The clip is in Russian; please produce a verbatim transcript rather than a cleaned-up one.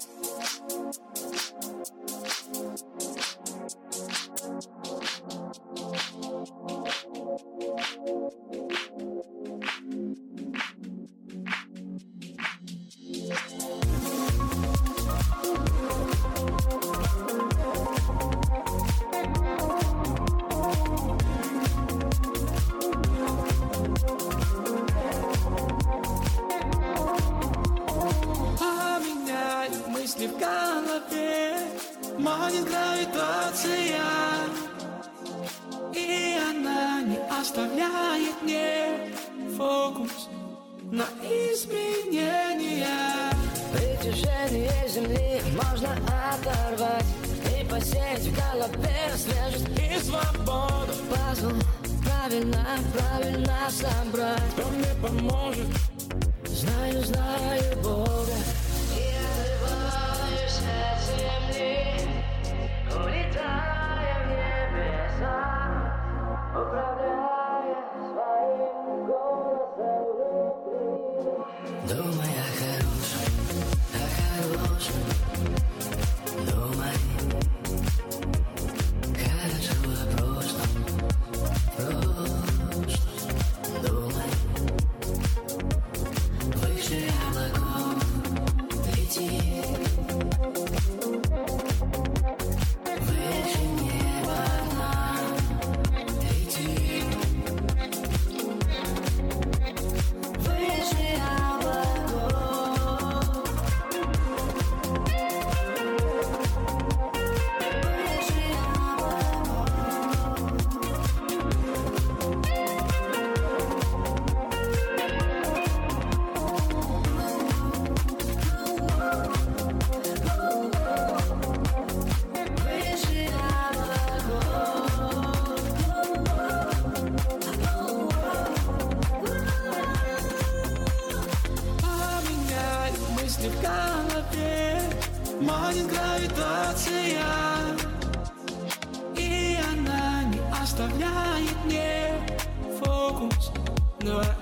Мысли в голове манит гравитация, и она не оставляет мне фокус на изменения. Притяжение земли можно оторвать и посеять в голове свежесть И свободу пазл правильно, правильно собрать. кто мне поможет? Знаю, знаю Бога. И отрываюсь от земли, улетая в небеса, управляя своим голосом внутри. Думай о хорошем, о хорошем. Думай хорошо о прошлом, прошлом. Думай выше облаков лети, выше неба нам лети, выше облаков, выше Поменяй мысли в голове, манит гравитация, и она не оставляет мне фокус на